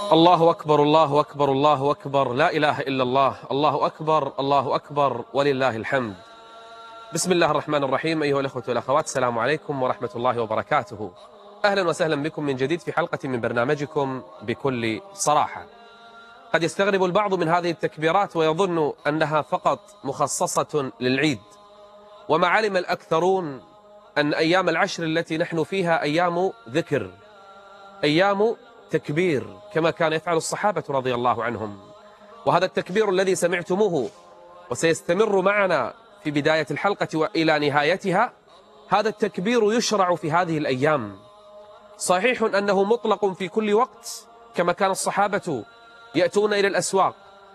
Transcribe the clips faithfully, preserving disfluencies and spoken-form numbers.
الله أكبر الله أكبر الله أكبر، لا إله إلا الله، الله أكبر الله أكبر ولله الحمد. بسم الله الرحمن الرحيم. أيها الأخوة والأخوات، السلام عليكم ورحمة الله وبركاته. أهلا وسهلا بكم من جديد في حلقة من برنامجكم بكل صراحة. قد يستغرب البعض من هذه التكبيرات ويظن أنها فقط مخصصة للعيد، وما علم الأكثرون أن أيام العشر التي نحن فيها أيام ذكر، أيام تكبير، كما كان يفعل الصحابة رضي الله عنهم. وهذا التكبير الذي سمعتموه وسيستمر معنا في بداية الحلقة وإلى نهايتها، هذا التكبير يشرع في هذه الأيام. صحيح أنه مطلق في كل وقت، كما كان الصحابة يأتون إلى الأسواق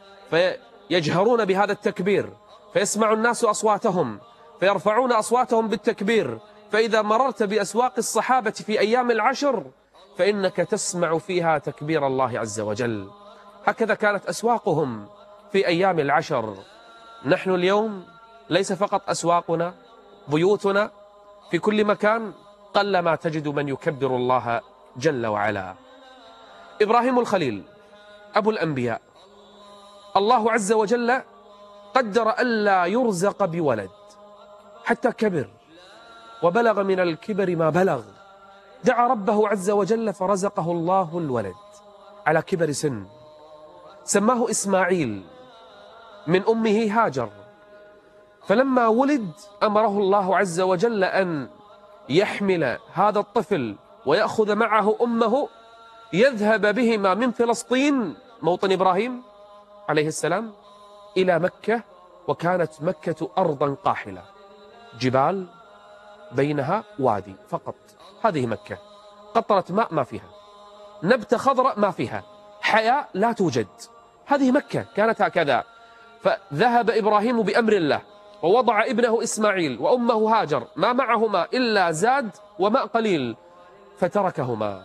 فيجهرون بهذا التكبير، فيسمع الناس أصواتهم فيرفعون أصواتهم بالتكبير. فإذا مررت بأسواق الصحابة في أيام العشر فإنك تسمع فيها تكبير الله عز وجل. هكذا كانت أسواقهم في أيام العشر. نحن اليوم ليس فقط أسواقنا، بيوتنا في كل مكان قلما تجد من يكبر الله جل وعلا. إبراهيم الخليل أبو الأنبياء، الله عز وجل قدر ألا يرزق بولد حتى كبر وبلغ من الكبر ما بلغ. دعا ربه عز وجل فرزقه الله الولد على كبر سن، سماه إسماعيل من أمه هاجر. فلما ولد أمره الله عز وجل أن يحمل هذا الطفل ويأخذ معه أمه، يذهب بهما من فلسطين موطن إبراهيم عليه السلام إلى مكة. وكانت مكة أرضا قاحلة، جبال بينها وادي فقط. هذه مكة، قطرة ماء ما فيها، نبتة خضراء ما فيها، حياة لا توجد. هذه مكة كانت هكذا. فذهب إبراهيم بأمر الله ووضع ابنه إسماعيل وأمه هاجر، ما معهما إلا زاد وماء قليل، فتركهما.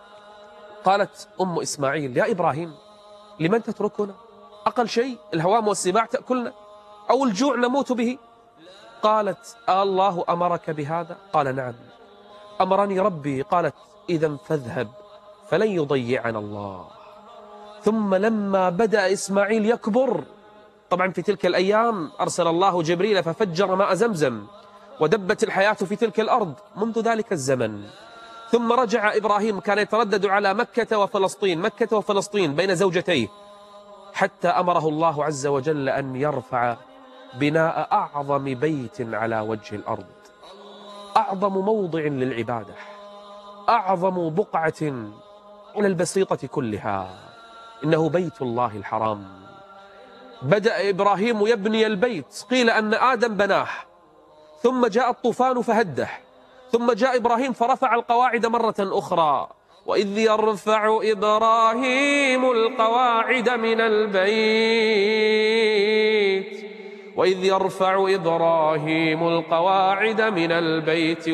قالت أم إسماعيل: يا إبراهيم، لمن تتركنا؟ أقل شيء الهوام والسباع تأكلنا، أو الجوع نموت به. قالت: الله أمرك بهذا؟ قال: نعم أمرني ربي. قالت: إذا فاذهب فلن يضيعنا الله. ثم لما بدأ إسماعيل يكبر، طبعا في تلك الأيام أرسل الله جبريل ففجر ماء زمزم ودبت الحياة في تلك الأرض منذ ذلك الزمن. ثم رجع إبراهيم، كان يتردد على مكة وفلسطين، مكة وفلسطين بين زوجتيه، حتى أمره الله عز وجل أن يرفع بناء أعظم بيت على وجه الأرض، أعظم موضع للعبادة، أعظم بقعة على البسيطة كلها، إنه بيت الله الحرام. بدأ إبراهيم يبني البيت، قيل أن آدم بناه، ثم جاء الطوفان فهده، ثم جاء إبراهيم فرفع القواعد مرة أخرى. وإذ يرفع إبراهيم القواعد من البيت وإذ يرفع إبراهيم القواعد من البيت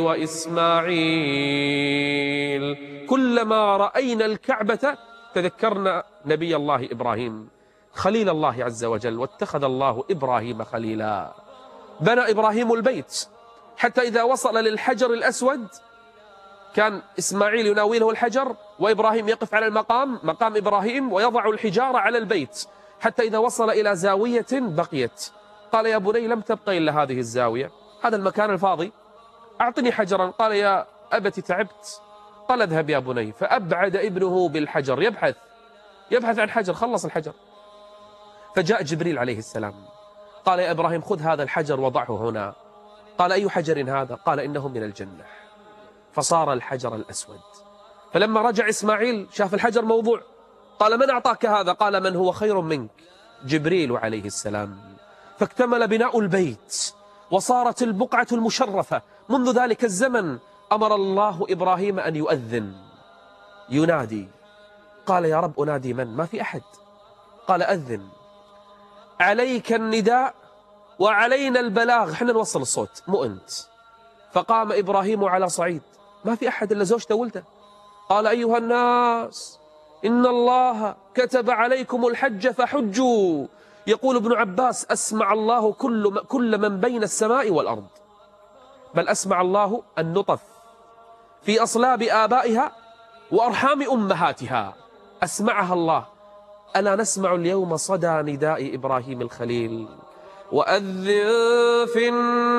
وإسماعيل. كلما رأينا الكعبة تذكرنا نبي الله إبراهيم خليل الله عز وجل، واتخذ الله إبراهيم خليلا. بنى إبراهيم البيت حتى إذا وصل للحجر الأسود كان إسماعيل يناوله الحجر وإبراهيم يقف على المقام، مقام إبراهيم، ويضع الحجارة على البيت، حتى إذا وصل إلى زاوية بقيت قال: يا بني، لم تبقى إلا هذه الزاوية، هذا المكان الفاضي، أعطني حجرا. قال: يا أبت تعبت. قال: اذهب يا بني. فأبعد ابنه بالحجر، يبحث يبحث عن حجر، خلص الحجر. فجاء جبريل عليه السلام قال: يا إبراهيم، خذ هذا الحجر وضعه هنا. قال: أي حجر هذا؟ قال: إنه من الجنة. فصار الحجر الأسود. فلما رجع إسماعيل شاف الحجر موضوع، قال: من أعطاك هذا؟ قال: من هو خير منك؟ جبريل عليه السلام. فاكتمل بناء البيت وصارت البقعة المشرفة. منذ ذلك الزمن أمر الله إبراهيم أن يؤذن، ينادي. قال: يا رب، أنادي من؟ ما في أحد. قال: أذن، عليك النداء وعلينا البلاغ، حنا نوصل الصوت مو أنت. فقام إبراهيم على صعيد، ما في أحد إلا زوجته وولده. قال: أيها الناس، إن الله كتب عليكم الحج فحجوا. يقول ابن عباس: أسمع الله كل كل من بين السماء والأرض، بل أسمع الله النطف في أصلاب آبائها وأرحام أمهاتها. أسمعها الله. ألا نسمع اليوم صدى نداء إبراهيم الخليل: وأذن في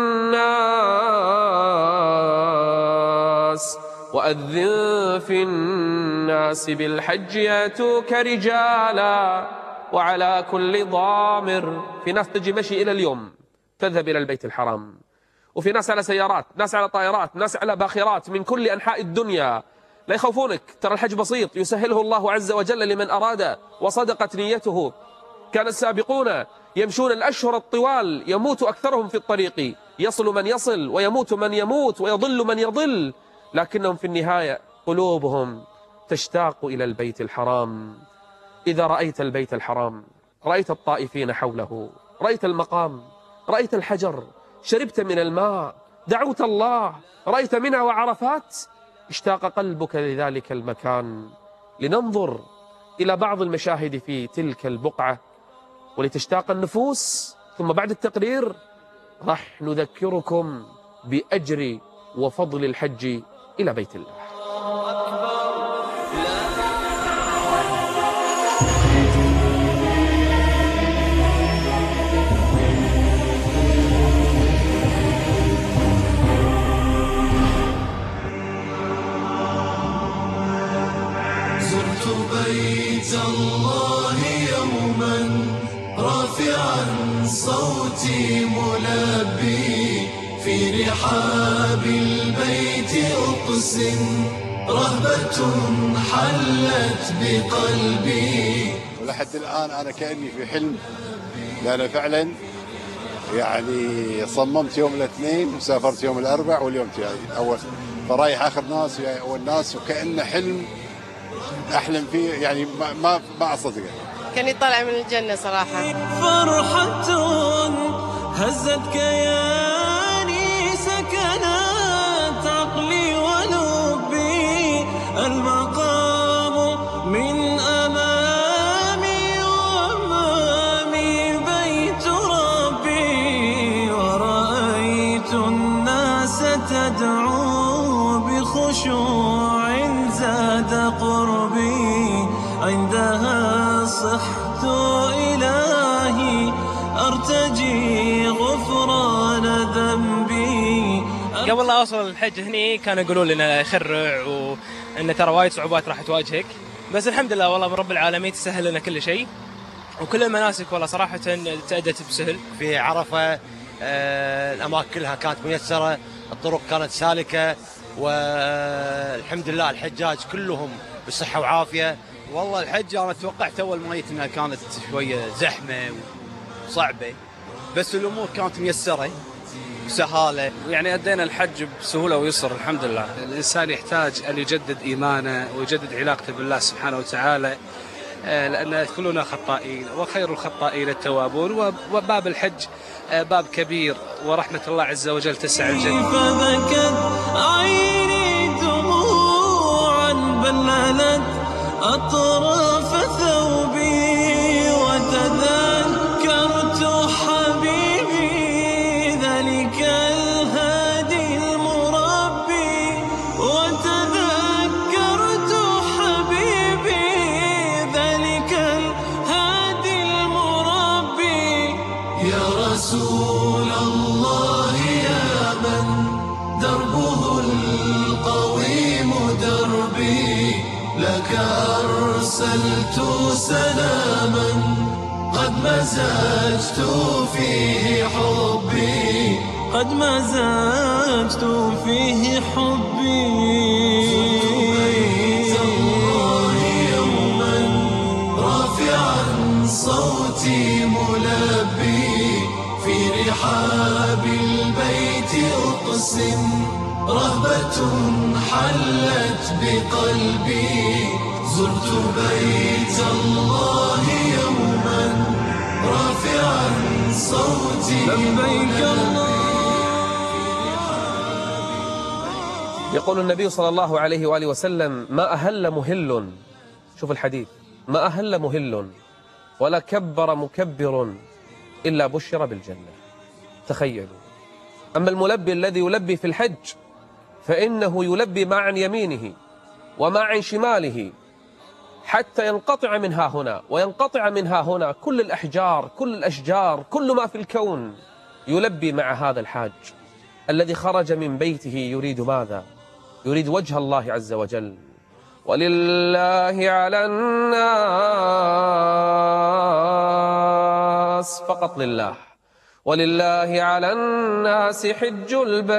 الناس وأذن في الناس بالحج يأتوك رجالا وعلى كل ضامر. في ناس تجي مشي إلى اليوم تذهب إلى البيت الحرام، وفي ناس على سيارات، ناس على طائرات، ناس على باخرات من كل أنحاء الدنيا. لا يخوفونك، ترى الحج بسيط يسهله الله عز وجل لمن أراد وصدقت نيته. كان السابقون يمشون الأشهر الطوال، يموت أكثرهم في الطريق، يصل من يصل ويموت من يموت ويضل من يضل، لكنهم في النهاية قلوبهم تشتاق إلى البيت الحرام. إذا رأيت البيت الحرام، رأيت الطائفين حوله، رأيت المقام، رأيت الحجر، شربت من الماء، دعوت الله، رأيت منى وعرفات، اشتاق قلبك لذلك المكان. لننظر إلى بعض المشاهد في تلك البقعة ولتشتاق النفوس، ثم بعد التقرير راح نذكركم بأجر وفضل الحج إلى بيت الله. زرت بيت الله يوما رافعا صوتي ملبي في رحاب البيت أقسم رهبة حلت بقلبي. ولحد الآن أنا كأني في حلم، لأن فعلا يعني صممت يوم الاثنين وسافرت يوم الأربع واليوم أول، فرايح آخر ناس أول ناس، وكأنه حلم أحلم فيه، يعني ما ما ما أصدقه. كان يطلع من الجنة صراحة. فرحة هزت كياني، سكنت عقلي ولبي، المقام من أمامي وأمامي بيت ربي، ورأيت الناس تدعو بخشوع زاد قربي، عندها صحت إلهي أرتجي غفران ذنبي. قبل لا أوصل الحج هني كانوا يقولون لنا خرع وإن ترى وايد صعوبات راح تواجهك، بس الحمد لله والله من رب العالمين تسهل لنا كل شيء، وكل المناسك والله صراحة تأدت بسهل. في عرفة آه الأماكن كلها كانت ميسرة، الطرق كانت سالكة، والحمد لله الحجاج كلهم بصحة وعافية. والله الحج أنا توقعت أول ما جيت إنها كانت شوية زحمة وصعبة، بس الأمور كانت ميسرة وسهالة، يعني أدينا الحج بسهولة ويسر الحمد لله. الإنسان يحتاج أن يجدد إيمانه ويجدد علاقته بالله سبحانه وتعالى، لأن كلنا خطائين وخير الخطائين التوابون، وباب الحج باب كبير ورحمة الله عز وجل تسع الجنة. فبكت عيني دموعا بللت أطراف ثوبي، وتذكرت حبيبي ذلك الهادي المربي، وتذكرت حبيبي ذلك الهادي المربي. يا رسول الله يا من دربه القويم دربي، لك أرسلت سلاما قد مزجت فيه حبي، قد مزجت فيه حبي. بيت الله يوما رافعا صوتي ملبي، في رحاب البيت أقسم رهبة حلت بقلبي. زرت بيت الله يوما رافعا صوتي لبيك الله. يقول النبي صلى الله عليه وآله وسلم: ما أهل مهل، شوف الحديث، ما أهل مهل ولا كبر مكبر إلا بشر بالجنة. تخيلوا. أما الملبي الذي يلبي في الحج فإنه يلبي ما عن يمينه وما عن شماله، حتى ينقطع من ها هنا وينقطع من ها هنا كل الأحجار، كل الأشجار، كل ما في الكون يلبي مع هذا الحاج الذي خرج من بيته يريد ماذا؟ يريد وجه الله عز وجل. ولله على الناس فقط لله، ولله على الناس حج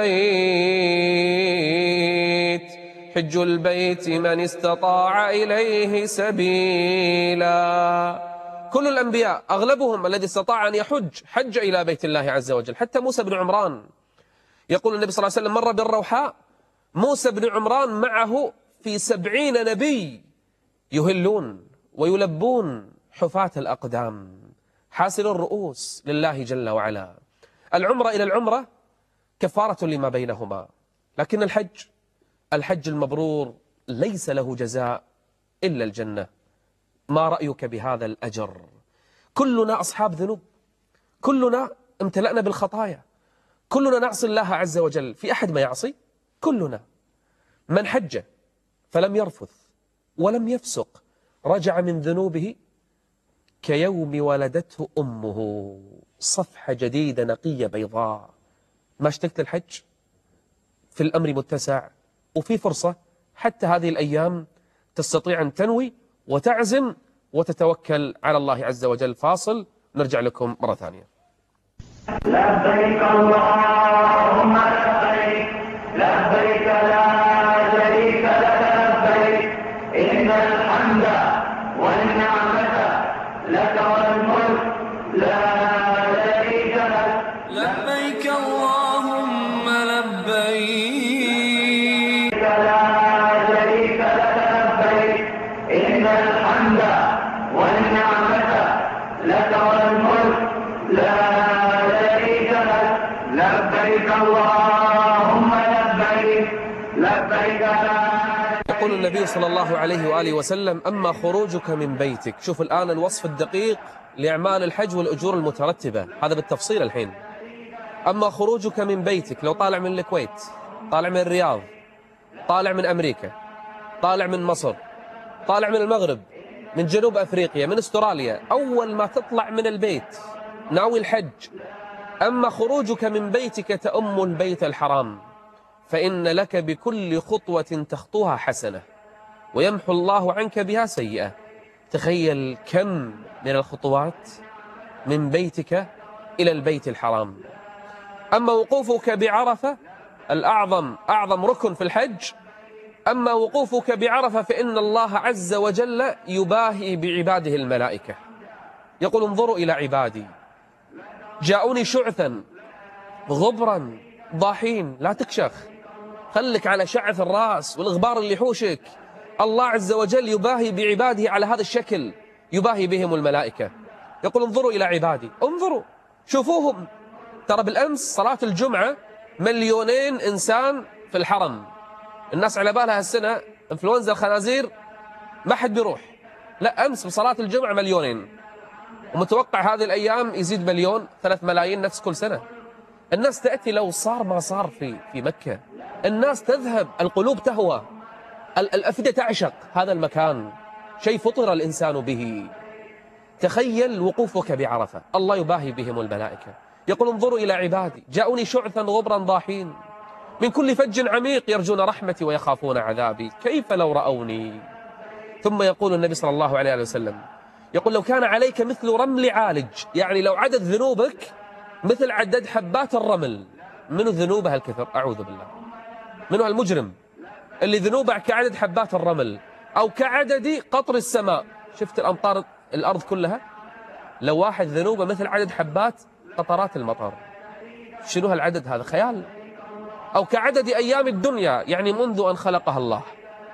البيت، حج البيت من استطاع إليه سبيلا. كل الأنبياء أغلبهم الذي استطاع أن يحج حج إلى بيت الله عز وجل. حتى موسى بن عمران، يقول النبي صلى الله عليه وسلم مر بالروحاء، موسى بن عمران معه في سبعين نبي يهلون ويلبون حفاة الأقدام حاسل الرؤوس لله جل وعلا. العمرة إلى العمرة كفارة لما بينهما، لكن الحج الحج المبرور ليس له جزاء إلا الجنة. ما رأيك بهذا الأجر؟ كلنا أصحاب ذنوب، كلنا امتلأنا بالخطايا، كلنا نعصي الله عز وجل. في أحد ما يعصي؟ كلنا. من حج فلم يرفث ولم يفسق رجع من ذنوبه كيوم ولدته أمه، صفحة جديدة نقية بيضاء. ما اشتقت الحج؟ في الأمر متسع وفي فرصة. حتى هذه الأيام تستطيع أن تنوي وتعزم وتتوكل على الله عز وجل. فاصل، نرجع لكم مرة ثانية. لبيك اللهم لبيك، لبيك لا شريك لك لبيك، إن الحمد والنعمة لك والملك لا شريك لك. لبيك اللهم لبيك، لا شريك لك لبيك، إن الحمد والنعمة لك والملك لا شريك لك. لبيك اللهم لبيك، لبيك لا. يقول النبي صلى الله عليه وآله وسلم أما خروجك من بيتك. شوف الآن الوصف الدقيق لأعمال الحج والأجور المترتبة، هذا بالتفصيل الحين. أما خروجك من بيتك، لو طالع من الكويت، طالع من الرياض، طالع من أمريكا، طالع من مصر، طالع من المغرب، من جنوب أفريقيا، من استراليا، أول ما تطلع من البيت ناوي الحج. أما خروجك من بيتك تأم البيت الحرام، فإن لك بكل خطوة تخطوها حسنة ويمحو الله عنك بها سيئة. تخيل كم من الخطوات من بيتك إلى البيت الحرام. أما وقوفك بعرفة الأعظم، أعظم ركن في الحج، أما وقوفك بعرفة فإن الله عز وجل يباهي بعباده الملائكة. يقول انظروا إلى عبادي جاءوني شعثا غبرا ضاحين. لا تكشخ، خلك على شعث الرأس والإغبار اللي يحوشك. الله عز وجل يباهي بعباده على هذا الشكل، يباهي بهم الملائكة. يقول انظروا إلى عبادي، انظروا شوفوهم. ترى بالأمس صلاة الجمعة مليونين إنسان في الحرم. الناس على بالها هالسنة انفلونزا الخنازير ما حد بيروح، لا، أمس بصلاة الجمعة مليونين، ومتوقع هذه الأيام يزيد مليون، ثلاث ملايين نفس كل سنة. الناس تأتي لو صار ما صار في في مكة. الناس تذهب، القلوب تهوى، الأفئدة تعشق هذا المكان، شيء فطر الإنسان به. تخيل وقوفك بعرفة، الله يباهي بهم الملائكة. يقول انظروا إلى عبادي جاءوني شعثا غبرا ضاحين من كل فج عميق يرجون رحمتي ويخافون عذابي كيف لو رأوني. ثم يقول النبي صلى الله عليه وسلم، يقول لو كان عليك مثل رمل عالج، يعني لو عدد ذنوبك مثل عدد حبات الرمل. منو ذنوبه الكثر؟ أعوذ بالله. منو المجرم اللي ذنوبه كعدد حبات الرمل أو كعدد قطر السماء؟ شفت الأمطار الأرض كلها، لو واحد ذنوبه مثل عدد حبات قطرات المطر، شنو هالعدد هذا؟ خيال. أو كعدد أيام الدنيا، يعني منذ أن خلقها الله.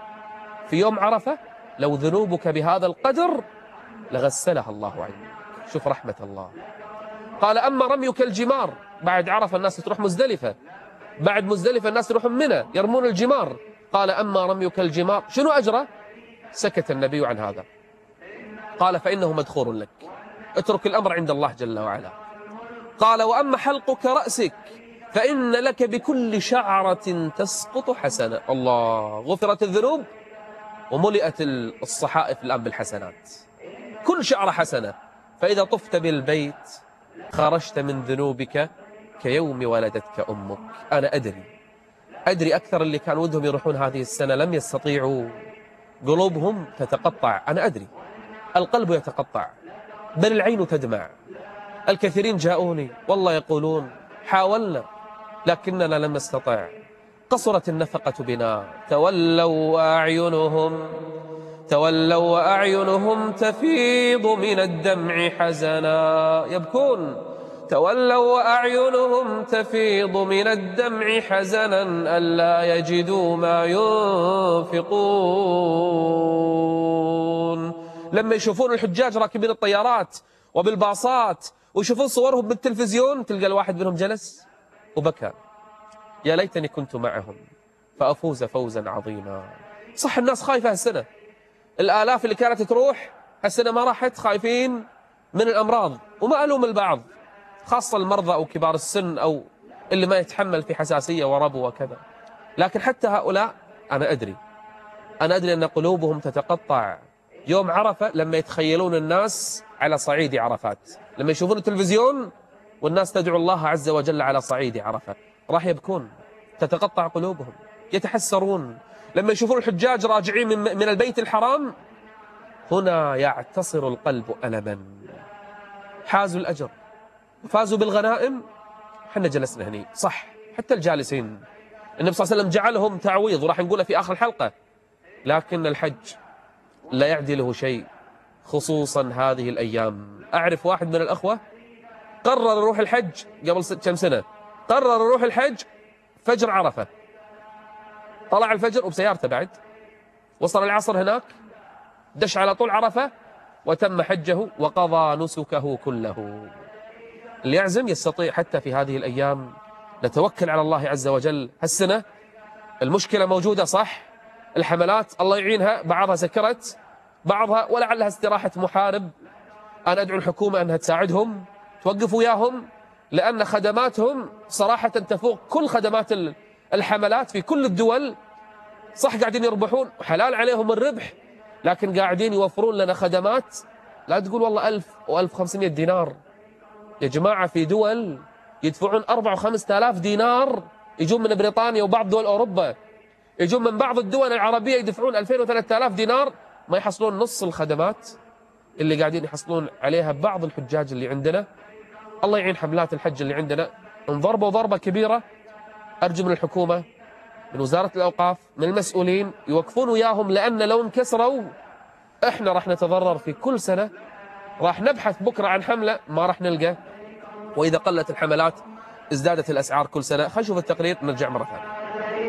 في يوم عرفة لو ذنوبك بهذا القدر لغسلها الله عنك. شوف رحمة الله. قال أما رميك الجمار، بعد عرفة الناس تروح مزدلفة، بعد مزدلفة الناس يروحون منى يرمون الجمار. قال أما رميك الجمار شنو أجره؟ سكت النبي عن هذا، قال فإنه مدخور لك، اترك الأمر عند الله جل وعلا. قال وأما حلقك رأسك فإن لك بكل شعرة تسقط حسنة. الله، غفرت الذنوب وملئت الصحائف الآن بالحسنات، كل شعرة حسنة. فإذا طفت بالبيت خرجت من ذنوبك كيوم ولدتك أمك. أنا أدري أدري أكثر اللي كان ودهم يروحون هذه السنة لم يستطيعوا، قلوبهم تتقطع. أنا أدري القلب يتقطع بل العين تدمع. الكثيرين جاءوني والله يقولون حاولنا لكننا لم نستطع، قصرت النفقة بنا، تولوا وأعينهم تولوا وأعينهم تفيض من الدمع حزنا، يبكون تولوا وأعينهم تفيض من الدمع حزنا ألا يجدوا ما ينفقون. لما يشوفون الحجاج راكبين الطيارات وبالباصات ويشوفون صورهم بالتلفزيون تلقى الواحد منهم جلس وبكى، يا ليتني كنت معهم فأفوز فوزا عظيما. صح الناس خايفة هالسنة، الآلاف اللي كانت تروح هالسنة ما راحت، خايفين من الأمراض، وما ألوم البعض خاصة المرضى أو كبار السن أو اللي ما يتحمل في حساسية وربو وكذا. لكن حتى هؤلاء أنا أدري أنا أدري أن قلوبهم تتقطع يوم عرفة لما يتخيلون الناس على صعيد عرفات، لما يشوفون التلفزيون والناس تدعو الله عز وجل على صعيد عرفة راح يبكون، تتقطع قلوبهم، يتحسرون. لما يشوفون الحجاج راجعين من, من البيت الحرام هنا يعتصر القلب ألما. حازوا الأجر فازوا بالغنائم، حنا جلسنا هني صح، حتى الجالسين النبي صلى الله عليه وسلم جعلهم تعويض وراح نقوله في آخر الحلقة، لكن الحج لا يعدله شيء خصوصا هذه الأيام. أعرف واحد من الأخوة قرر يروح الحج قبل كم سنة، قرر يروح الحج فجر عرفة، طلع الفجر وبسيارته بعد، وصل العصر هناك دش على طول عرفة وتم حجه وقضى نسكه كله. اللي يعزم يستطيع حتى في هذه الأيام. نتوكل على الله عز وجل. هالسنة المشكلة موجودة صح، الحملات الله يعينها بعضها سكرت بعضها ولعلها استراحة محارب. أنا أدعو الحكومة أنها تساعدهم توقف وياهم، لأن خدماتهم صراحة تفوق كل خدمات الحملات في كل الدول. صح قاعدين يربحون حلال عليهم الربح، لكن قاعدين يوفرون لنا خدمات لا تقول والله ألف وألف وخمسمائة دينار. يا جماعة في دول يدفعون أربعة وخمسة آلاف دينار، يجون من بريطانيا وبعض دول أوروبا، يجون من بعض الدول العربية يدفعون ألفين وثلاثة آلاف دينار، ما يحصلون نص الخدمات اللي قاعدين يحصلون عليها بعض الحجاج اللي عندنا. الله يعين حملات الحج اللي عندنا، انضربوا ضربة كبيرة. أرجو من الحكومة، من وزارة الأوقاف، من المسؤولين يوقفون وياهم، لأن لو انكسروا احنا راح نتضرر في كل سنة. راح نبحث بكرة عن حملة ما راح نلقى، وإذا قلت الحملات ازدادت الأسعار كل سنة. خلينا نشوف التقرير نرجع مرة ثانية.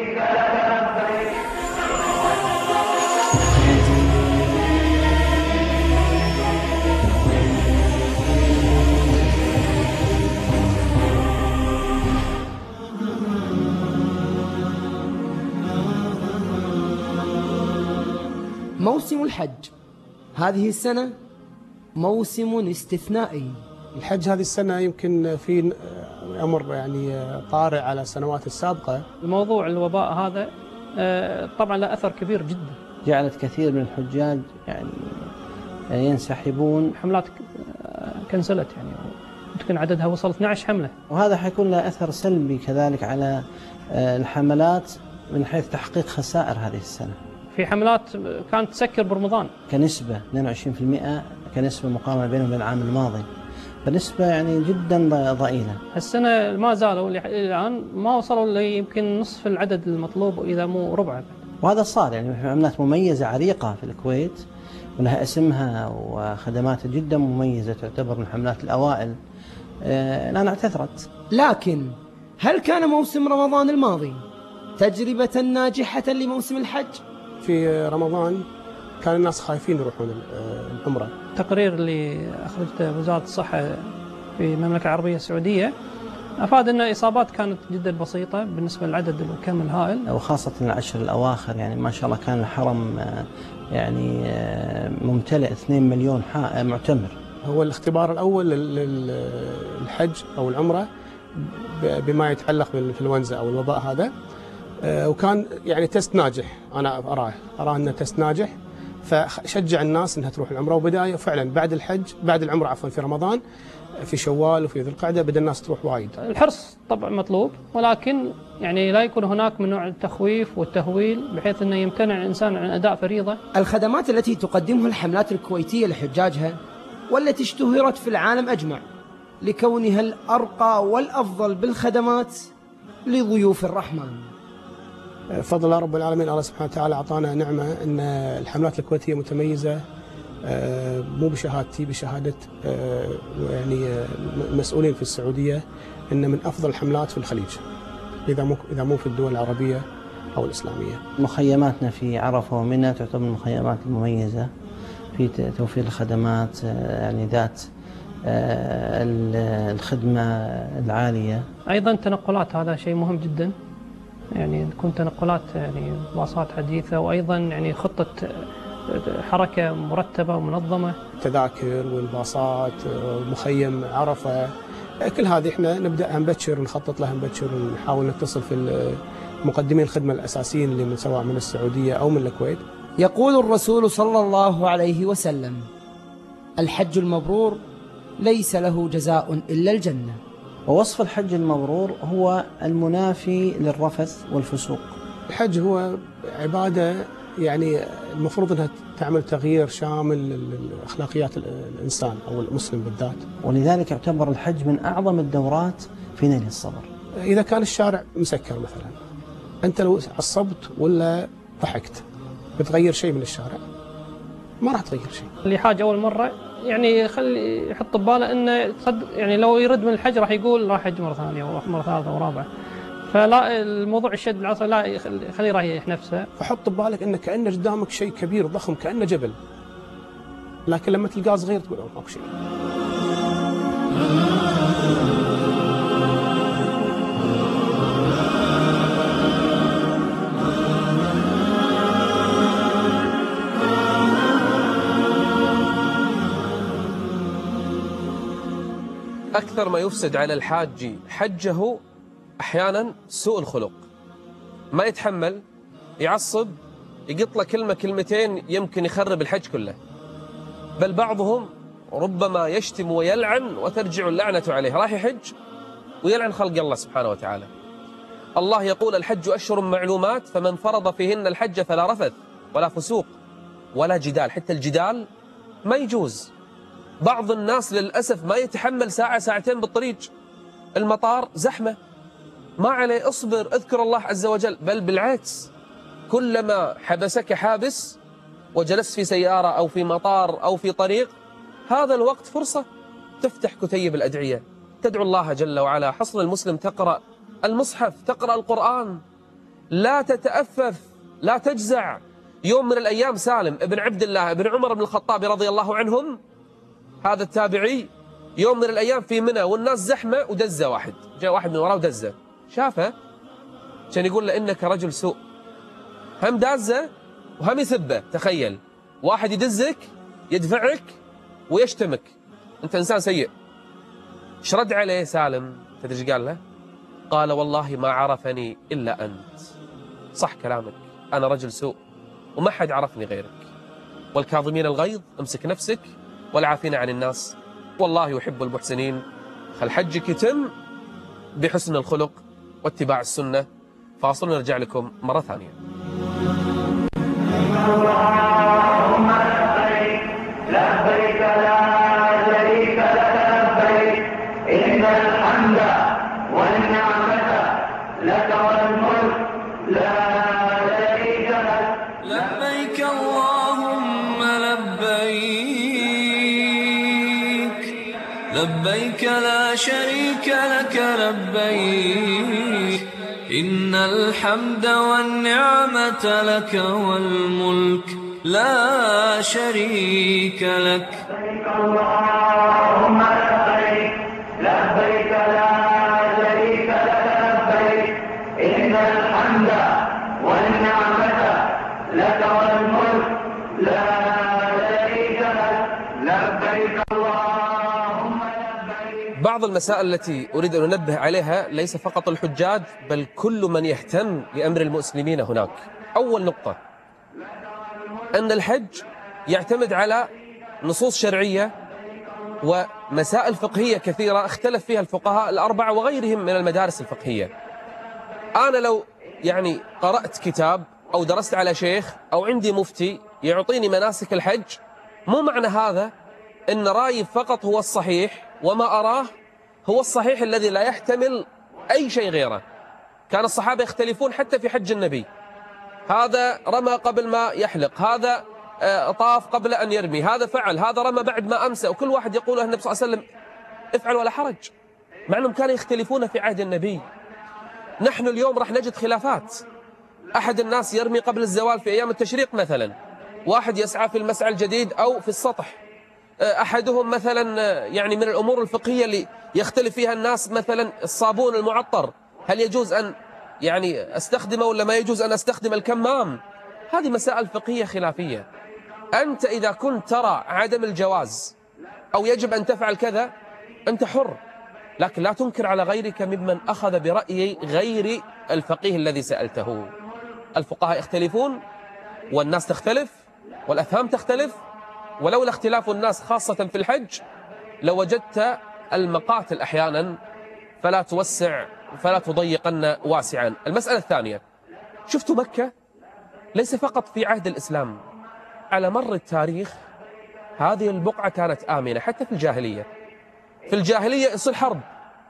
موسم الحج هذه السنة موسم استثنائي. الحج هذه السنة يمكن في أمر يعني طارئ على السنوات السابقة. الموضوع الوباء هذا طبعا له أثر كبير جدا، جعلت كثير من الحجاج يعني ينسحبون. حملات كنسلت يعني يمكن عددها وصل اثني عشر حملة، وهذا حيكون له أثر سلبي كذلك على الحملات من حيث تحقيق خسائر هذه السنة. في حملات كانت تسكر برمضان كنسبة اثنين وعشرين بالمئة كنسبة مقارنة بينهم وبين العام الماضي، فنسبة يعني جدا ضئيلة. السنة ما زالوا الآن ما وصلوا يمكن نصف العدد المطلوب إذا مو ربعه. وهذا صار يعني في حملات مميزة عريقة في الكويت ولها اسمها وخدماتها جدا مميزة، تعتبر من الحملات الأوائل الآن اعتذرت. لكن هل كان موسم رمضان الماضي تجربة ناجحة لموسم الحج؟ في رمضان كان الناس خايفين يروحون العمرة. التقرير اللي أخرجته وزارة الصحة في المملكة العربية السعودية أفاد أن الإصابات كانت جدا بسيطة بالنسبة للعدد الكم الهائل، وخاصة العشر الأواخر يعني ما شاء الله كان الحرم يعني ممتلئ اثنين مليون معتمر. هو الاختبار الأول للحج أو العمرة بما يتعلق بالإنفلونزا أو الوباء هذا، وكان يعني تست ناجح، انا اراه اراه انه تست ناجح، فشجع الناس انها تروح العمره. وبدايه فعلا بعد الحج بعد العمره عفوا في رمضان في شوال وفي ذي القعده بدا الناس تروح وايد. الحرص طبعا مطلوب، ولكن يعني لا يكون هناك من نوع التخويف والتهويل بحيث انه يمتنع الانسان عن اداء فريضه. الخدمات التي تقدمها الحملات الكويتيه لحجاجها والتي اشتهرت في العالم اجمع لكونها الارقى والافضل بالخدمات لضيوف الرحمن. بفضل الله رب العالمين الله سبحانه وتعالى اعطانا نعمه ان الحملات الكويتيه متميزه مو بشهادتي بشهاده يعني مسؤولين في السعوديه ان من افضل الحملات في الخليج، اذا مو اذا مو في الدول العربيه او الاسلاميه. مخيماتنا في عرفه ومنى تعتبر من المخيمات المميزه في توفير الخدمات يعني ذات الخدمه العاليه. ايضا التنقلات هذا شيء مهم جدا، يعني تكون تنقلات يعني باصات حديثه، وايضا يعني خطه حركه مرتبه ومنظمه. التذاكر والباصات ومخيم عرفه كل هذه احنا نبداها مبكر ونخطط لها مبكر ونحاول نتصل في مقدمين الخدمه الاساسيين اللي من سواء من السعوديه او من الكويت. يقول الرسول صلى الله عليه وسلم: الحج المبرور ليس له جزاء الا الجنه. ووصف الحج المبرور هو المنافي للرفث والفسوق. الحج هو عباده يعني المفروض انها تعمل تغيير شامل لاخلاقيات الانسان او المسلم بالذات. ولذلك يعتبر الحج من اعظم الدورات في نيل الصبر. اذا كان الشارع مسكر مثلا، انت لو عصبت ولا ضحكت بتغير شيء من الشارع؟ ما راح تغير شيء. اللي حاج اول مره يعني يخلي يحط بباله انه تصدق يعني لو يرد من الحج راح يقول راح حج مره ثانيه ومره ثالثه ورابعه. فلا الموضوع الشد العصا لا يخليه يريح نفسه. فحط ببالك انه كانه قدامك شيء كبير ضخم كانه جبل، لكن لما تلقاه صغير تقول ماكو شيء. أكثر ما يفسد على الحاج حجه أحيانا سوء الخلق، ما يتحمل، يعصب، يقط له كلمة كلمتين يمكن يخرب الحج كله، بل بعضهم ربما يشتم ويلعن وترجع اللعنة عليه. راح يحج ويلعن خلق الله سبحانه وتعالى. الله يقول: الحج أشهر معلومات فمن فرض فيهن الحج فلا رفث ولا فسوق ولا جدال. حتى الجدال ما يجوز. بعض الناس للأسف ما يتحمل ساعة ساعتين بالطريق، المطار زحمة، ما عليه، اصبر، اذكر الله عز وجل. بل بالعكس، كلما حبسك حابس وجلست في سيارة أو في مطار أو في طريق، هذا الوقت فرصة تفتح كتيب الأدعية، تدعو الله جل وعلا. حصن المسلم تقرأ المصحف، تقرأ القرآن، لا تتأفف، لا تجزع. يوم من الأيام سالم ابن عبد الله ابن عمر بن الخطاب رضي الله عنهم، هذا التابعي، يوم من الأيام في منى والناس زحمة ودزة واحد، جاء واحد من وراه ودزة، شافه كان يقول له: إنك رجل سوء. هم دازة وهم يسبه. تخيل واحد يدزك يدفعك ويشتمك، أنت إنسان سيء. ايش رد عليه سالم؟ تدري ايش قال له؟ قال: والله ما عرفني إلا أنت. صح كلامك، أنا رجل سوء وما حد عرفني غيرك. والكاظمين الغيظ امسك نفسك والعافين عن الناس، والله يحب المحسنين. خل حجك يتم بحسن الخلق واتباع السنة. فاصل ونرجع لكم مرة ثانية. اللهم لبيك لبيك لا شريك لك لبيك إن الحمد والنعمة لك والملك لا شريك لك. لبيك اللهم لبيك لبيك لا شريك لك لبيك إن الحمد والنعمة لك والملك لا شريك لك. لبيك اللهم لبيك لبيك لا شريك لك لبيك إن الحمد والنعمة لك والملك لا شريك لك. لبيك اللهم لبيك بعض المسائل التي أريد أن أنبه عليها ليس فقط الحجاج بل كل من يهتم بأمر المسلمين هناك. أول نقطة أن الحج يعتمد على نصوص شرعية ومسائل فقهية كثيرة اختلف فيها الفقهاء الأربعة وغيرهم من المدارس الفقهية. أنا لو يعني قرأت كتاب أو درست على شيخ أو عندي مفتي يعطيني مناسك الحج، مو معنى هذا أن رأيي فقط هو الصحيح وما أراه هو الصحيح الذي لا يحتمل أي شيء غيره. كان الصحابة يختلفون حتى في حج النبي، هذا رمى قبل ما يحلق، هذا طاف قبل أن يرمي، هذا فعل، هذا رمى بعد ما أمسى، وكل واحد يقول له النبي صلى الله عليه وسلم افعل ولا حرج، مع أنهم كانوا يختلفون في عهد النبي. نحن اليوم راح نجد خلافات، أحد الناس يرمي قبل الزوال في أيام التشريق مثلا، واحد يسعى في المسعى الجديد أو في السطح، أحدهم مثلا يعني من الأمور الفقهية اللي يختلف فيها الناس مثلا الصابون المعطر، هل يجوز أن يعني أستخدمه ولا ما يجوز أن أستخدم الكمام؟ هذه مسائل فقهية خلافية. أنت إذا كنت ترى عدم الجواز أو يجب أن تفعل كذا أنت حر، لكن لا تنكر على غيرك ممن أخذ برأي غير الفقيه الذي سألته. الفقهاء يختلفون والناس تختلف والأفهام تختلف، ولولا اختلاف الناس خاصة في الحج لوجدت المقاتل أحيانا، فلا توسع فلا تضيقن واسعا. المسألة الثانية، شفتوا مكة ليس فقط في عهد الإسلام، على مر التاريخ هذه البقعة كانت آمنة حتى في الجاهلية. في الجاهلية يصير حرب،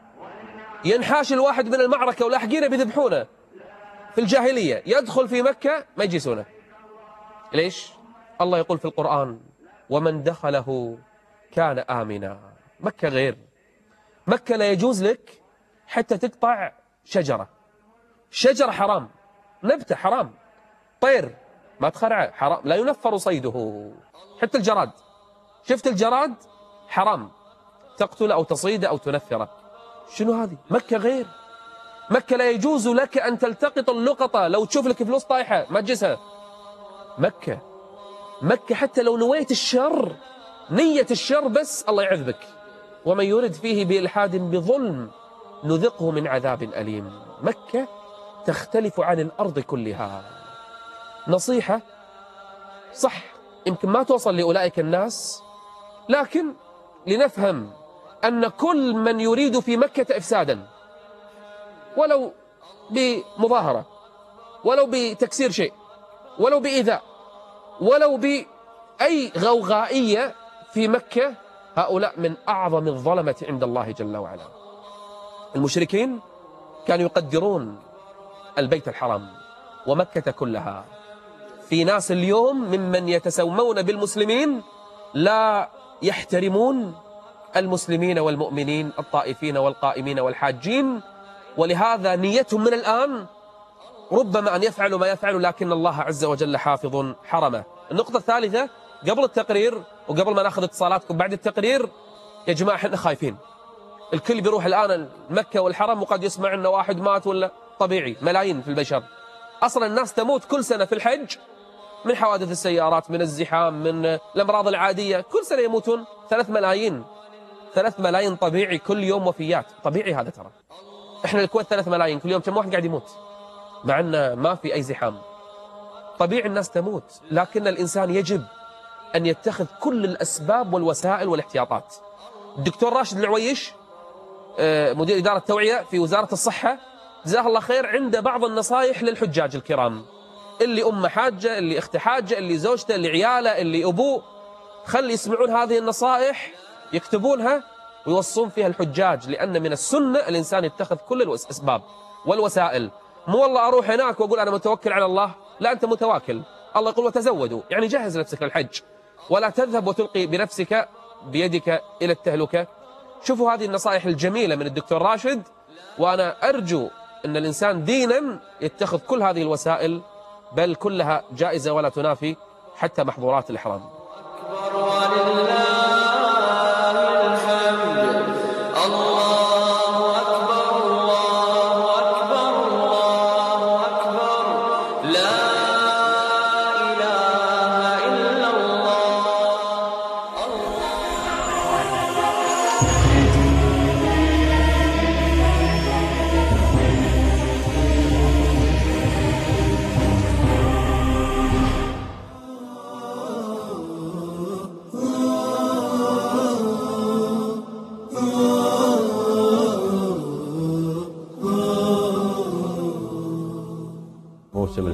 ينحاش الواحد من المعركة ولاحقينه بيذبحونه. في الجاهلية يدخل في مكة ما يجيسونه. ليش؟ الله يقول في القرآن ومن دخله كان آمنا. مكة غير، مكة لا يجوز لك حتى تقطع شجرة، شجرة حرام، نبتة حرام، طير ما تخرعه حرام، لا ينفر صيده. حتى الجراد، شفت الجراد حرام تقتله أو تصيده أو تنفره. شنو هذه؟ مكة غير، مكة لا يجوز لك أن تلتقط اللقطة، لو تشوف لك فلوس طايحة ما تجسها. مكة مكة حتى لو نويت الشر، نية الشر بس الله يعذبك. ومن يرد فيه بإلحاد بظلم نذقه من عذاب أليم. مكة تختلف عن الأرض كلها. نصيحة صح يمكن ما توصل لأولئك الناس، لكن لنفهم أن كل من يريد في مكة إفسادا ولو بمظاهرة ولو بتكسير شيء ولو بإيذاء ولو بأي غوغائية في مكة، هؤلاء من أعظم الظلمة عند الله جل وعلا. المشركين كانوا يقدرون البيت الحرام ومكة كلها. في ناس اليوم ممن يتسومون بالمسلمين لا يحترمون المسلمين والمؤمنين الطائفين والقائمين والحاجين، ولهذا نيتهم من الآن ربما أن يفعلوا ما يفعلوا، لكن الله عز وجل حافظ حرمه. النقطة الثالثة قبل التقرير وقبل ما ناخذ اتصالاتكم بعد التقرير، يا جماعة احنا خايفين، الكل بيروح الآن مكة والحرم وقد يسمع أن واحد مات ولا طبيعي، ملايين في البشر. أصلا الناس تموت كل سنة في الحج من حوادث السيارات، من الزحام، من الأمراض العادية، كل سنة يموتون ثلاث ملايين ثلاث ملايين طبيعي كل يوم وفيات، طبيعي هذا ترى. احنا الكويت ثلاث ملايين كل يوم، كم واحد قاعد يموت مع أن ما في أي زحام؟ طبيعي الناس تموت، لكن الإنسان يجب أن يتخذ كل الأسباب والوسائل والاحتياطات. الدكتور راشد العويش مدير إدارة التوعية في وزارة الصحة جزاه الله خير عنده بعض النصائح للحجاج الكرام، اللي أم حاجة، اللي أخت حاجة، اللي زوجته، اللي عياله، اللي أبوه، خلي يسمعون هذه النصائح يكتبونها ويوصون فيها الحجاج، لأن من السنة الإنسان يتخذ كل الأسباب والوسائل. مو والله أروح هناك وأقول أنا متوكل على الله، لا أنت متواكل. الله يقول وتزودوا، يعني جهز نفسك للحج ولا تذهب وتلقي بنفسك بيدك إلى التهلكة. شوفوا هذه النصائح الجميلة من الدكتور راشد، وأنا أرجو أن الإنسان دينا يتخذ كل هذه الوسائل، بل كلها جائزة ولا تنافي حتى محظورات الإحرام.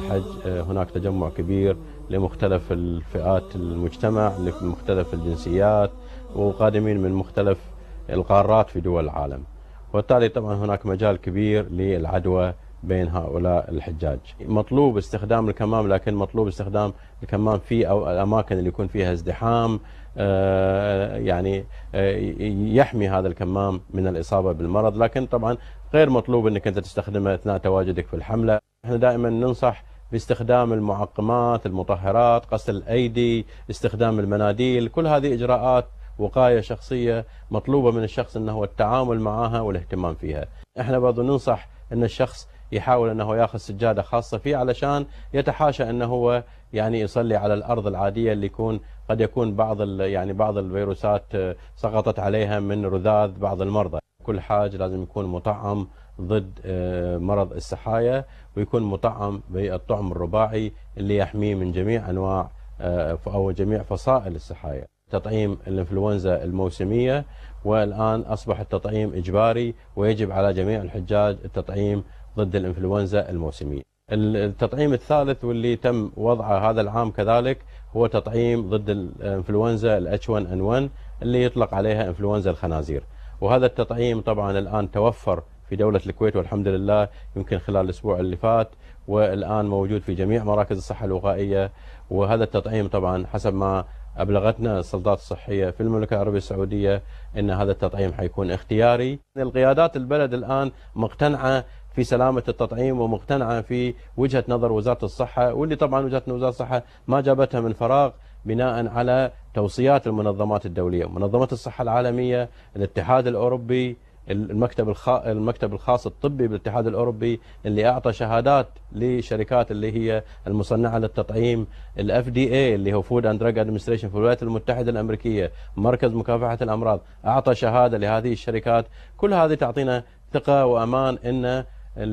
الحج هناك تجمع كبير لمختلف الفئات المجتمع، لمختلف الجنسيات، وقادمين من مختلف القارات في دول العالم، وبالتالي طبعا هناك مجال كبير للعدوى بين هؤلاء الحجاج. مطلوب استخدام الكمام، لكن مطلوب استخدام الكمام في أو الأماكن اللي يكون فيها ازدحام، يعني يحمي هذا الكمام من الإصابة بالمرض، لكن طبعا غير مطلوب أنك أنت تستخدمه أثناء تواجدك في الحملة. احنا دائما ننصح باستخدام المعقمات، المطهرات، غسل الأيدي، استخدام المناديل، كل هذه إجراءات وقاية شخصية مطلوبة من الشخص أنه التعامل معها والاهتمام فيها. احنا برضو ننصح أن الشخص يحاول أنه يأخذ سجادة خاصة فيه علشان يتحاشى أنه هو يعني يصلي على الأرض العادية اللي يكون قد يكون بعض يعني بعض الفيروسات سقطت عليها من رذاذ بعض المرضى. كل حاج لازم يكون مطعم ضد مرض السحايا، ويكون مطعم بالطعم الرباعي اللي يحميه من جميع أنواع أو جميع فصائل السحايا. تطعيم الإنفلونزا الموسمية، والآن أصبح التطعيم إجباري، ويجب على جميع الحجاج التطعيم ضد الإنفلونزا الموسمية. التطعيم الثالث واللي تم وضعه هذا العام كذلك هو تطعيم ضد الإنفلونزا ال إتش واحد إن واحد اللي يطلق عليها إنفلونزا الخنازير، وهذا التطعيم طبعا الآن توفر في دولة الكويت والحمد لله يمكن خلال الأسبوع اللي فات، والآن موجود في جميع مراكز الصحة الوقائية. وهذا التطعيم طبعا حسب ما أبلغتنا السلطات الصحية في المملكة العربية السعودية أن هذا التطعيم حيكون اختياري. القيادات البلد الآن مقتنعة في سلامة التطعيم، ومقتنعة في وجهة نظر وزارة الصحة، واللي طبعا وجهة وزارة الصحة ما جابتها من فراغ، بناء على توصيات المنظمات الدولية، منظمة الصحة العالمية، الاتحاد الأوروبي، المكتب المكتب الخاص الطبي بالاتحاد الأوروبي اللي أعطى شهادات لشركات اللي هي المصنعة للتطعيم، الاف دي اي اللي هو فود اند دراج ادمنستريشن في الولايات المتحدة الأمريكية، مركز مكافحة الأمراض أعطى شهادة لهذه الشركات. كل هذه تعطينا ثقة وأمان أن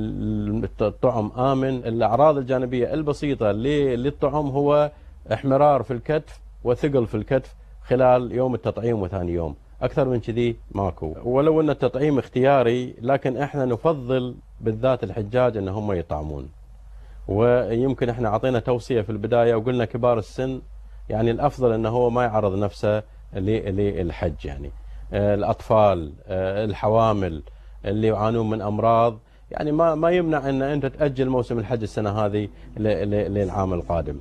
الطعم آمن. الأعراض الجانبية البسيطة للطعم هو احمرار في الكتف وثقل في الكتف خلال يوم التطعيم وثاني يوم، أكثر من كذي ماكو. ولو أن التطعيم اختياري، لكن احنا نفضل بالذات الحجاج أن هم يطعمون. ويمكن احنا عطينا توصية في البداية وقلنا كبار السن يعني الأفضل أنه هو ما يعرض نفسه للحج، يعني الأطفال، الحوامل اللي يعانون من أمراض، يعني ما ما يمنع أن أنت تأجل موسم الحج السنة هذه للعام القادم.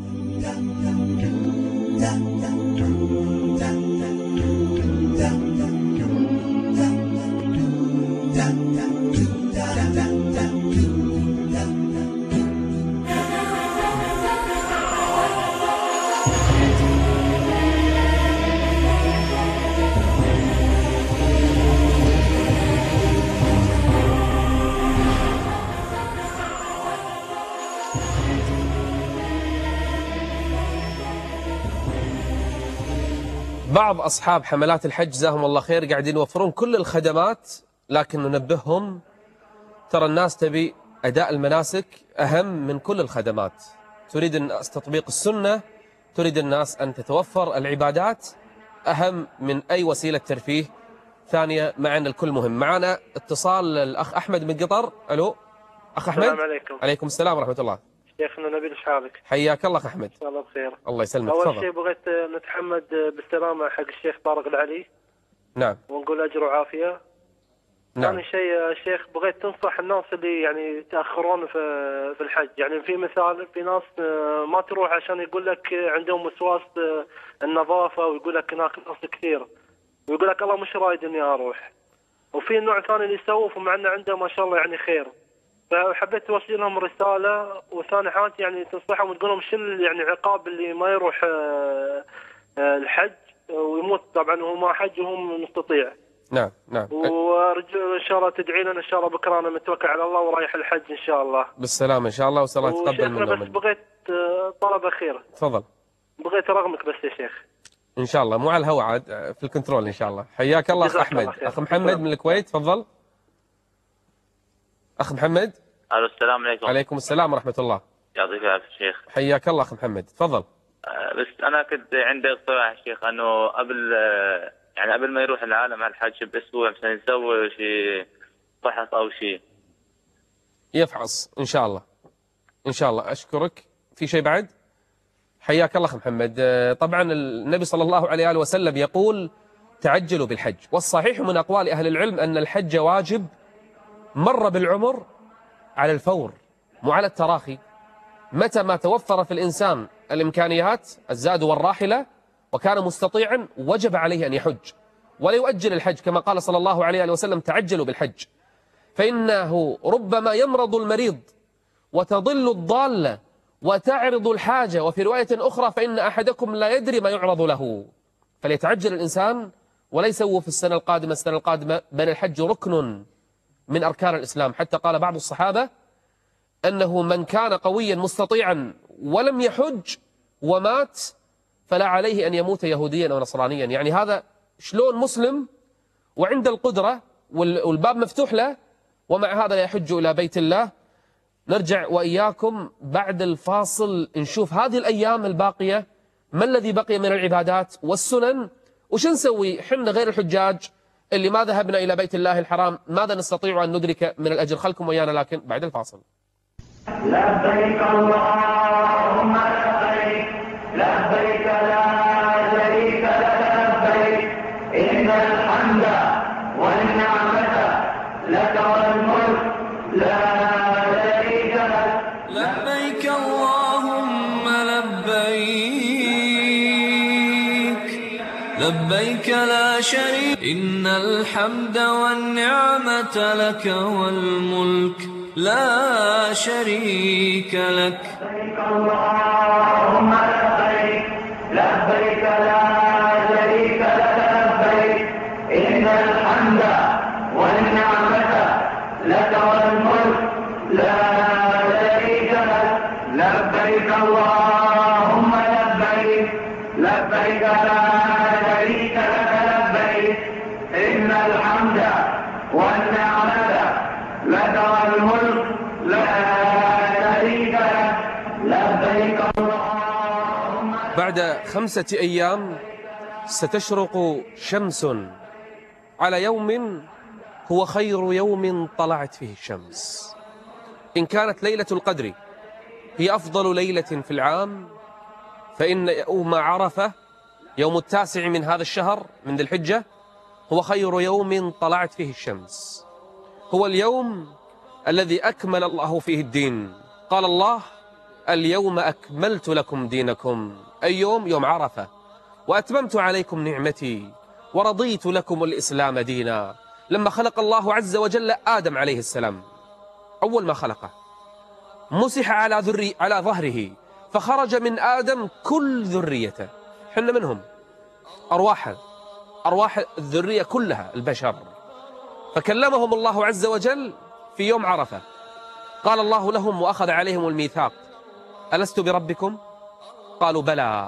بعض أصحاب حملات الحج جزاهم الله خير قاعدين يوفرون كل الخدمات، لكن ننبههم ترى الناس تبي أداء المناسك أهم من كل الخدمات. تريد الناس تطبيق السنة، تريد الناس أن تتوفر العبادات أهم من أي وسيلة ترفيه ثانية، مع أن الكل مهم. معنا اتصال الأخ أحمد من قطر. ألو أخ أحمد. السلام عليكم. عليكم السلام ورحمة الله. شيخنا نبيل شحالك؟ حياك الله أخ أحمد. إن شاء الله بخير. الله يسلمك. أول تفضل. شيء بغيت نتحمد بالسلامة حق الشيخ طارق العلي. نعم. ونقول أجر وعافية. نعم. ثاني شيء يا شيخ بغيت تنصح الناس اللي يعني يتأخرون في في الحج، يعني في مثال في ناس ما تروح عشان يقول لك عندهم وسواس النظافة، ويقول لك هناك ناس كثير، ويقول لك الله مش رايد إني أروح. وفي نوع ثاني اللي يسوف ومع إنه عنده ما شاء الله يعني خير. فحبيت توصل لهم رسالة، وثاني حاجة يعني تنصحهم وتقول لهم شو يعني عقاب اللي ما يروح الحج ويموت طبعا وهو ما حج وهو مستطيع. نعم نعم. ورجو ان شاء الله تدعي لنا ان شاء الله، بكره انا متوكل على الله ورايح الحج ان شاء الله. بالسلامة ان شاء الله، وصلاه تقبل منا. بس بغيت طلب اخير. تفضل. بغيت رقمك بس يا شيخ. ان شاء الله مو على الهواء عاد، في الكنترول ان شاء الله. حياك الله اخ احمد. اخ محمد من الكويت تفضل. اخ محمد. الو السلام عليكم. عليكم السلام ورحمة الله. يعطيك العافية شيخ. حياك الله اخ محمد تفضل. أه بس انا كنت عندي اقتراح شيخ، انه قبل يعني قبل ما يروح العالم على الحج باسبوع مثلا يسوي شيء فحص او شيء. يفحص ان شاء الله. إن شاء الله. أشكرك. في شيء بعد؟ حياك الله أخ محمد. طبعا النبي صلى الله عليه وآله وسلم يقول تعجلوا بالحج، والصحيح من أقوال أهل العلم أن الحج واجب مر بالعمر على الفور مو على التراخي. متى ما توفر في الإنسان الإمكانيات الزاد والراحلة وكان مستطيعا وجب عليه أن يحج ولا يؤجل الحج، كما قال صلى الله عليه وآله وسلم تعجلوا بالحج، فإنه ربما يمرض المريض وتضل الضالة وتعرض الحاجة، وفي رواية أخرى فإن أحدكم لا يدري ما يعرض له، فليتعجل الإنسان ولا يسوي في السنة القادمة السنة القادمة، بل الحج ركن من أركان الإسلام. حتى قال بعض الصحابة أنه من كان قويا مستطيعا ولم يحج ومات فلا عليه أن يموت يهوديا أو نصرانيا. يعني هذا شلون مسلم وعند القدرة والباب مفتوح له ومع هذا لا يحج إلى بيت الله. نرجع وإياكم بعد الفاصل نشوف هذه الأيام الباقية ما الذي بقي من العبادات والسنن، وش نسوي حنا غير الحجاج اللي ما ذهبنا إلى بيت الله الحرام، ماذا نستطيع أن ندرك من الأجر. خلكم ويانا لكن بعد الفاصل. لبيك اللهم لبيك لبيك لا شريك لك لبيك إن الحمد والنعمة لك والملك لا شريك لك. لبيك اللهم لبيك لبيك لا شريك إن الحمد والنعمة لك والملك لا شريك لك. لبيك اللهم لبيك لبيك لا شريك لك لبيك إن الحمد والنعمة لك والملك لا شريك لك. لبيك اللهم لبيك لبيك لا شريك لك لبيك إن الحمد والنعمة لك والملك لا شريك لك. لبيك اللهم. بعد خمسة أيام ستشرق شمس على يوم هو خير يوم طلعت فيه الشمس. إن كانت ليلة القدر هي أفضل ليلة في العام، فإن يوم عرفة يوم التاسع من هذا الشهر من ذي الحجة هو خير يوم طلعت فيه الشمس. هو اليوم الذي أكمل الله فيه الدين. قال الله اليوم أكملت لكم دينكم، أي يوم؟ يوم عرفة. وأتممت عليكم نعمتي ورضيت لكم الإسلام دينا. لما خلق الله عز وجل آدم عليه السلام أول ما خلقه مسح على ذري على ظهره فخرج من آدم كل ذريته، حنا منهم أرواح أرواح الذرية كلها البشر، فكلمهم الله عز وجل في يوم عرفة. قال الله لهم وأخذ عليهم الميثاق ألست بربكم؟ قالوا بلى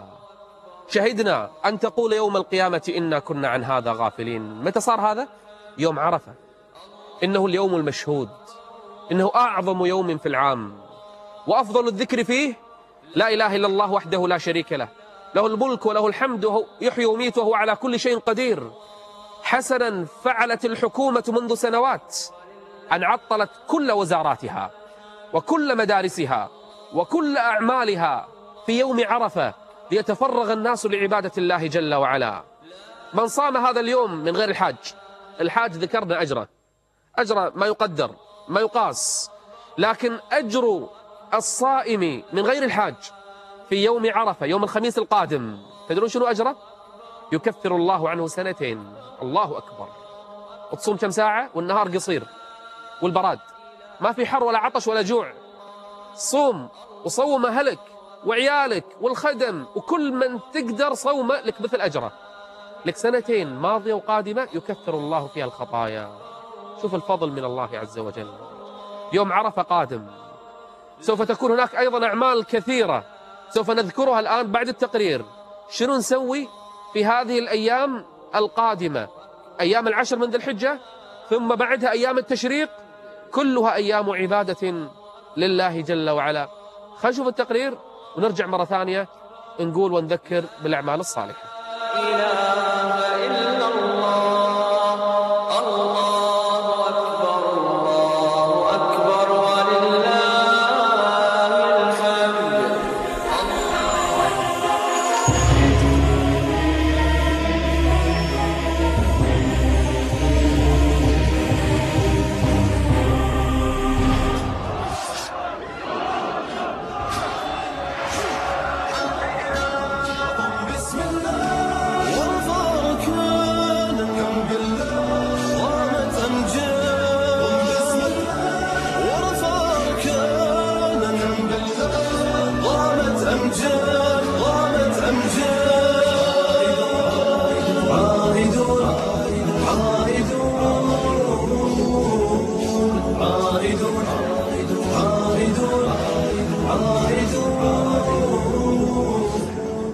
شهدنا أن تقول يوم القيامة إنا كنا عن هذا غافلين. متى صار هذا؟ يوم عرفة. إنه اليوم المشهود، إنه أعظم يوم في العام، وأفضل الذكر فيه لا إله إلا الله وحده لا شريك له، له الملك وله الحمد وهو يحيي ويميت وهو على كل شيء قدير. حسنا فعلت الحكومة منذ سنوات أن عطلت كل وزاراتها وكل مدارسها وكل أعمالها في يوم عرفة ليتفرغ الناس لعبادة الله جل وعلا. من صام هذا اليوم من غير الحاج، الحاج ذكرنا أجره أجر ما يقدر ما يقاس، لكن أجر الصائم من غير الحاج في يوم عرفة يوم الخميس القادم تدرون شنو أجره؟ يكفر الله عنه سنتين. الله أكبر. وتصوم كم ساعة والنهار قصير والبراد، ما في حر ولا عطش ولا جوع. صوم وصوم أهلك وعيالك والخدم وكل من تقدر صومه لك مثل أجره، لك سنتين ماضية وقادمة يكفر الله فيها الخطايا. شوف الفضل من الله عز وجل. يوم عرفة قادم سوف تكون هناك أيضا أعمال كثيرة سوف نذكرها الآن بعد التقرير. شنو نسوي في هذه الأيام القادمة؟ أيام العشر من ذي الحجة ثم بعدها أيام التشريق، كلها أيام عبادة لله جل وعلا. خلينا نشوف التقرير ونرجع مرة ثانية نقول ونذكر بالأعمال الصالحة.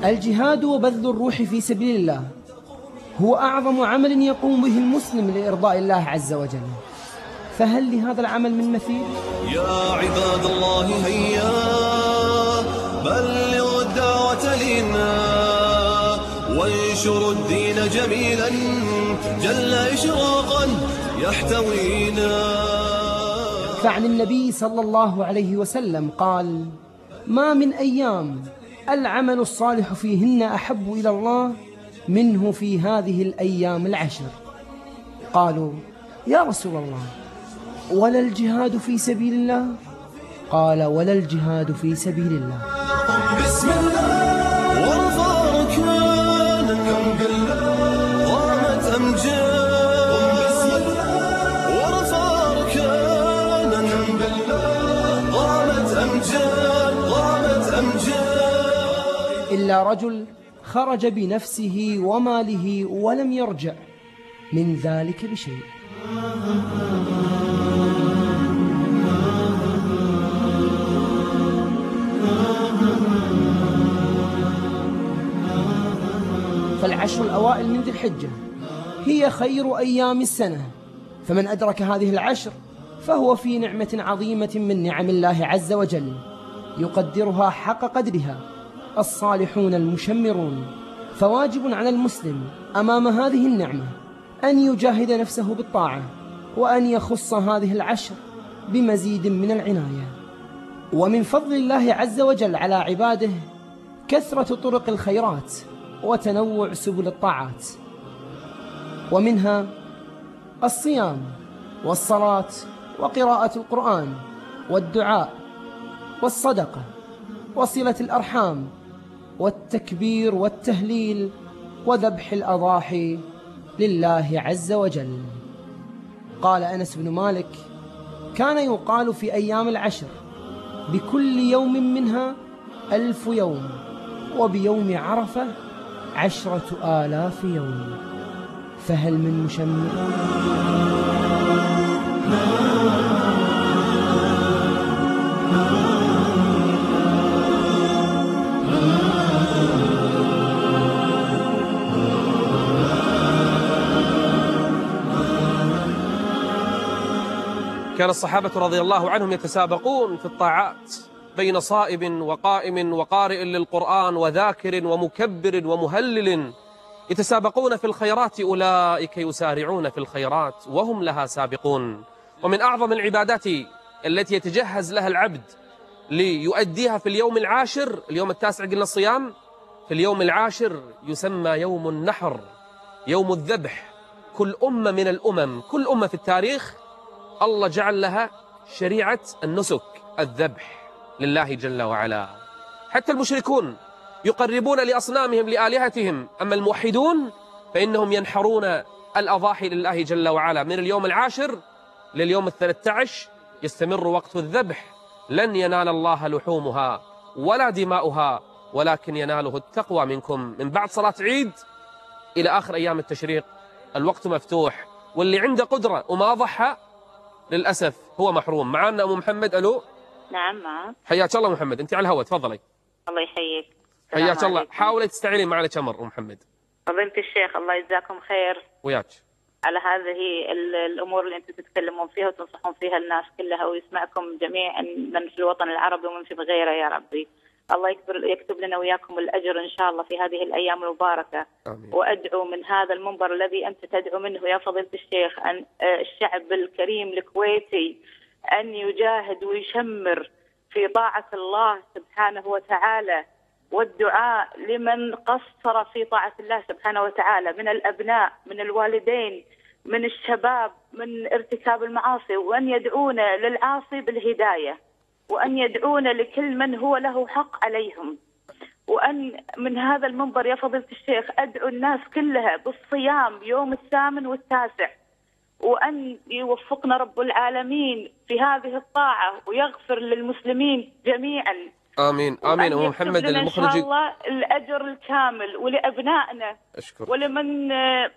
الجهاد وبذل الروح في سبيل الله هو أعظم عمل يقوم به المسلم لإرضاء الله عز وجل، فهل لهذا العمل من مثيل؟ يا عباد الله هيا بلغوا الدعوة لنا وانشروا الدين جميلا جل إشراقا يحتوينا. فعن النبي صلى الله عليه وسلم قال: ما من أيام العمل الصالح فيهن أحب إلى الله منه في هذه الأيام العشر. قالوا: يا رسول الله ولا الجهاد في سبيل الله؟ قال: ولا الجهاد في سبيل الله. بسم الله ورفع ركانا قامت أمجاد. بسم الله ورفع ركانا قامت أمجاد قامت أمجاد. إلا رجل خرج بنفسه وماله ولم يرجع من ذلك بشيء. فالعشر الأوائل من ذي الحجة هي خير أيام السنة، فمن أدرك هذه العشر فهو في نعمة عظيمة من نعم الله عز وجل يقدرها حق قدرها الصالحون المشمرون. فواجب على المسلم أمام هذه النعمة أن يجاهد نفسه بالطاعة، وأن يخص هذه العشر بمزيد من العناية. ومن فضل الله عز وجل على عباده كثرة طرق الخيرات وتنوع سبل الطاعات، ومنها الصيام والصلاة وقراءة القرآن والدعاء والصدقة وصلة الأرحام والتكبير والتهليل وذبح الأضاحي لله عز وجل. قال أنس بن مالك: كان يقال في أيام العشر بكل يوم منها ألف يوم، وبيوم عرفة عشرة آلاف يوم، فهل من مشمر؟ كان الصحابة رضي الله عنهم يتسابقون في الطاعات بين صائم وقائم وقارئ للقرآن وذاكر ومكبر ومهلل، يتسابقون في الخيرات، أولئك يسارعون في الخيرات وهم لها سابقون. ومن أعظم العبادات التي يتجهز لها العبد ليؤديها في اليوم العاشر، اليوم التاسع قلنا الصيام، في اليوم العاشر يسمى يوم النحر، يوم الذبح. كل أمة من الأمم، كل أمة في التاريخ الله جعل لها شريعة النسك، الذبح لله جل وعلا. حتى المشركون يقربون لأصنامهم لآلهتهم، أما الموحدون فإنهم ينحرون الأضاحي لله جل وعلا من اليوم العاشر لليوم الثلاثة عشر، يستمر وقت الذبح. لن ينال الله لحومها ولا دماؤها ولكن يناله التقوى منكم. من بعد صلاة عيد إلى آخر أيام التشريق الوقت مفتوح، واللي عنده قدرة وما ضحى للأسف هو محروم. معنا أم محمد. ألو. نعم معك. حياك الله محمد، أنت على الهواء، تفضلي. الله يحييك. حياك الله. حاولي تستعيني معنا كمر أم محمد. فضيلة الشيخ الله يجزاكم خير وياك على هذه الأمور اللي أنتم تتكلمون فيها وتنصحون فيها الناس كلها، ويسمعكم جميعا من في الوطن العربي ومن في غيره يا ربي. الله يكتب, يكتب لنا وياكم الأجر إن شاء الله في هذه الأيام المباركة. آمين. وأدعو من هذا المنبر الذي أنت تدعو منه يا فضيلة الشيخ أن الشعب الكريم الكويتي أن يجاهد ويشمر في طاعة الله سبحانه وتعالى، والدعاء لمن قصر في طاعة الله سبحانه وتعالى من الأبناء، من الوالدين، من الشباب، من ارتكاب المعاصي، وأن يدعون للعاصي بالهداية، وأن يدعون لكل من هو له حق عليهم. وأن من هذا المنبر يا فضيلة الشيخ أدعو الناس كلها بالصيام يوم الثامن والتاسع، وأن يوفقنا رب العالمين في هذه الطاعة ويغفر للمسلمين جميعا. آمين آمين. أم محمد المخرج إن شاء الله الأجر الكامل ولأبنائنا. أشكر. ولمن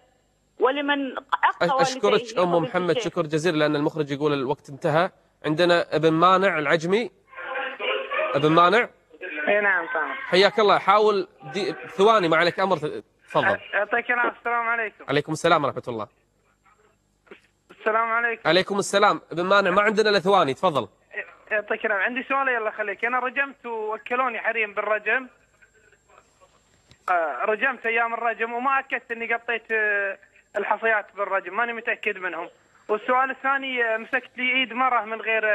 ولمن عق أشكرك أم محمد شكر جزيل، لأن المخرج يقول الوقت انتهى. عندنا ابن مانع العجمي. ابن مانع اي نعم تمام. حياك الله. حاول دي ثواني ما عليك امر. تفضل. يعطيك العافيه. السلام عليكم. عليكم السلام ورحمه الله. السلام عليكم. عليكم السلام. بمانع ما عندنا الا ثواني. تفضل. يعطيك العافيه. عندي سؤال يلا خليك. انا رجمت ووكلوني حريم بالرجم. آه رجمت ايام الرجم وما اكدت اني قطيت آه الحصيات بالرجم، ماني متاكد منهم. والسؤال الثاني آه مسكت لي ايد مره من غير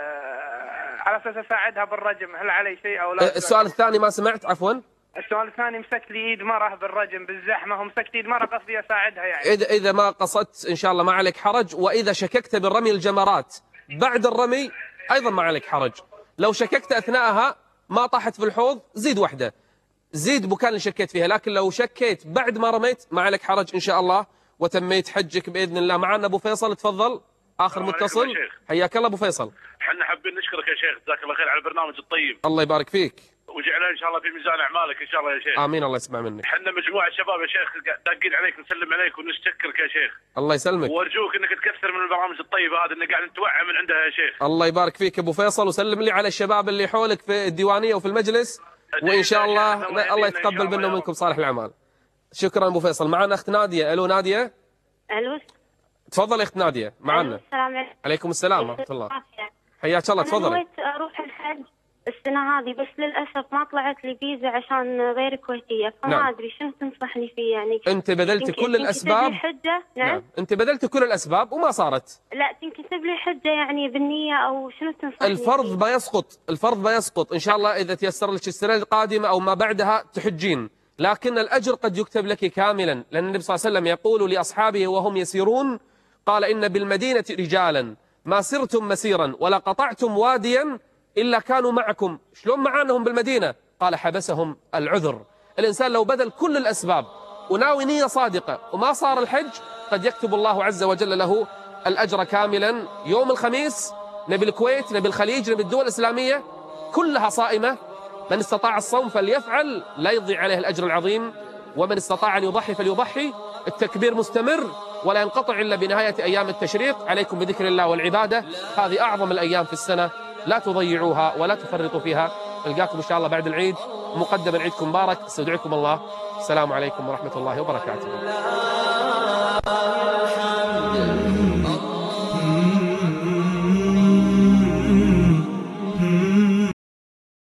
آه على اساس اساعدها بالرجم، هل علي شيء او لا؟ السؤال الثاني ما سمعت عفوا. السؤال الثاني مسكت لي ايد مره بالرجم بالزحمه، ومسكت ايد مره قصدي اساعدها يعني. اذا اذا ما قصدت ان شاء الله ما عليك حرج، واذا شككت بالرمي الجمرات بعد الرمي ايضا ما عليك حرج. لو شككت اثناءها ما طاحت في الحوض زيد واحده، زيد مكان اللي شكيت فيها، لكن لو شكيت بعد ما رميت ما عليك حرج ان شاء الله وتميت حجك باذن الله. معنا ابو فيصل، تفضل اخر متصل. حياك الله ابو فيصل. احنا حابين نشكرك يا شيخ، جزاك الله خير على البرنامج الطيب. الله يبارك فيك. وجعلنا ان شاء الله في ميزان اعمالك ان شاء الله يا شيخ. امين. الله يسمع منك. احنا مجموعه شباب يا شيخ داقين عليك نسلم عليك ونشكرك يا شيخ. الله يسلمك. وارجوك انك تكثر من البرامج الطيبه هذه اللي قاعد نتوعى من عندها يا شيخ. الله يبارك فيك ابو فيصل، وسلم لي على الشباب اللي حولك في الديوانيه وفي المجلس، وان شاء الله الله يتقبل منا ومنكم صالح الاعمال. شكرا ابو فيصل. معنا اخت ناديه. الو ناديه. الو. تفضل اخت ناديه معنا. السلام عليكم. عليكم السلام ورحمه الله. حياك الله. تفضلي. انا نويت اروح الحج السنه هذه، بس للاسف ما طلعت لي فيزا عشان غير كويتيه، فما نعم. ادري شنو تنصحني فيه يعني. انت بذلت كل الاسباب. حجه. نعم. نعم انت بذلت كل الاسباب وما صارت. لا تنكتب لي حجه يعني بالنيه او شنو تنصحني؟ الفرض ما يسقط، الفرض ما يسقط ان شاء الله. اذا تيسر لك السنه القادمه او ما بعدها تحجين، لكن الاجر قد يكتب لك كاملا، لان النبي صلى الله عليه وسلم يقول لاصحابه وهم يسيرون، قال ان بالمدينه رجالا ما سرتم مسيرا ولا قطعتم واديا إلا كانوا معكم. شلون معانهم بالمدينة؟ قال حبسهم العذر. الإنسان لو بذل كل الأسباب وناوي نية صادقة وما صار الحج قد يكتب الله عز وجل له الأجر كاملا. يوم الخميس نبي الكويت، نبي الخليج، نبي الدول الإسلامية كلها صائمة. من استطاع الصوم فليفعل لا يضيع عليه الأجر العظيم، ومن استطاع أن يضحي فليضحي. التكبير مستمر ولا ينقطع إلا بنهاية أيام التشريق. عليكم بذكر الله والعبادة، هذه أعظم الأيام في السنة، لا تضيعوها ولا تفرطوا فيها. نلقاكم إن شاء الله بعد العيد. مقدما عيدكم مبارك، استودعكم الله. السلام عليكم ورحمة الله وبركاته.